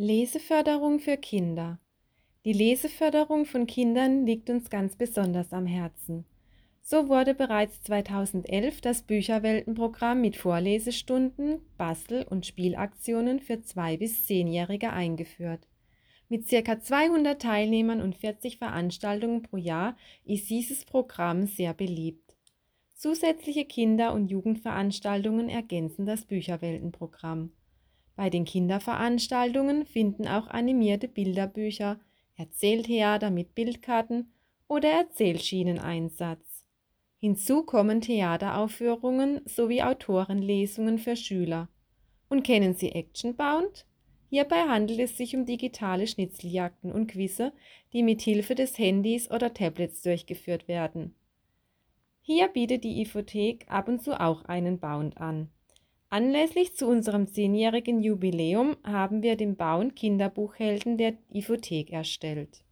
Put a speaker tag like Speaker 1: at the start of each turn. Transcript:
Speaker 1: Leseförderung für Kinder. Die Leseförderung von Kindern liegt uns ganz besonders am Herzen. So wurde bereits 2011 das Bücherweltenprogramm mit Vorlesestunden, Bastel- und Spielaktionen für 2- bis 10-Jährige eingeführt. Mit ca. 200 Teilnehmern und 40 Veranstaltungen pro Jahr ist dieses Programm sehr beliebt. Zusätzliche Kinder- und Jugendveranstaltungen ergänzen das Bücherweltenprogramm. Bei den Kinderveranstaltungen finden auch animierte Bilderbücher, Erzähltheater mit Bildkarten oder Erzählschienen Einsatz. Hinzu kommen Theateraufführungen sowie Autorenlesungen für Schüler. Und kennen Sie Actionbound? Hierbei handelt es sich um digitale Schnitzeljagden und Quizze, die mit Hilfe des Handys oder Tablets durchgeführt werden. Hier bietet die Ifothek ab und zu auch einen Bound an. Anlässlich zu unserem 10-jährigen Jubiläum haben wir den Bound Kinderbuchhelden der Ifothek erstellt.